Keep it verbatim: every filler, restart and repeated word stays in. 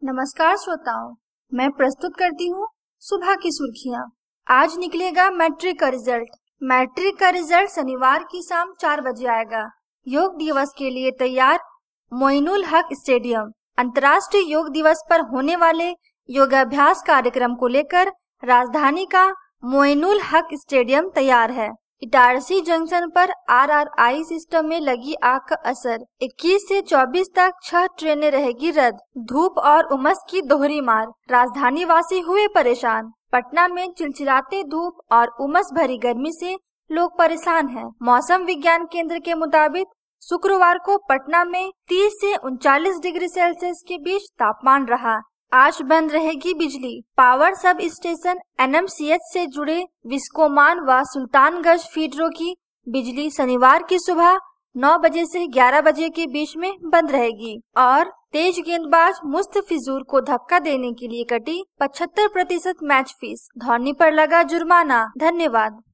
नमस्कार श्रोताओं, मैं प्रस्तुत करती हूँ सुबह की सुर्खियाँ। आज निकलेगा मैट्रिक का रिजल्ट। मैट्रिक का रिजल्ट शनिवार की शाम चार बजे आएगा। योग दिवस के लिए तैयार मोइनुल हक स्टेडियम। अंतर्राष्ट्रीय योग दिवस पर होने वाले योगाभ्यास कार्यक्रम को लेकर राजधानी का मोइनुल हक स्टेडियम तैयार है। इटारसी जंक्शन पर आरआरआई सिस्टम में लगी आग का असर। इक्कीस से चौबीस तक छह ट्रेनें रहेगी रद्द। धूप और उमस की दोहरी मार, राजधानी वासी हुए परेशान। पटना में चिलचिलाते धूप और उमस भरी गर्मी से लोग परेशान हैं। मौसम विज्ञान केंद्र के मुताबिक शुक्रवार को पटना में तीस से उनचालीस डिग्री सेल्सियस के बीच तापमान रहा। आज बंद रहेगी बिजली। पावर सब स्टेशन एनएमसीएच से जुड़े विस्कोमान व सुल्तानगंज फीडरों की बिजली शनिवार की सुबह नौ बजे से ग्यारह बजे के बीच में बंद रहेगी। और तेज गेंदबाज मुस्तफिजुर को धक्का देने के लिए कटी पचहत्तर प्रतिशत मैच फीस। धोनी पर लगा जुर्माना। धन्यवाद।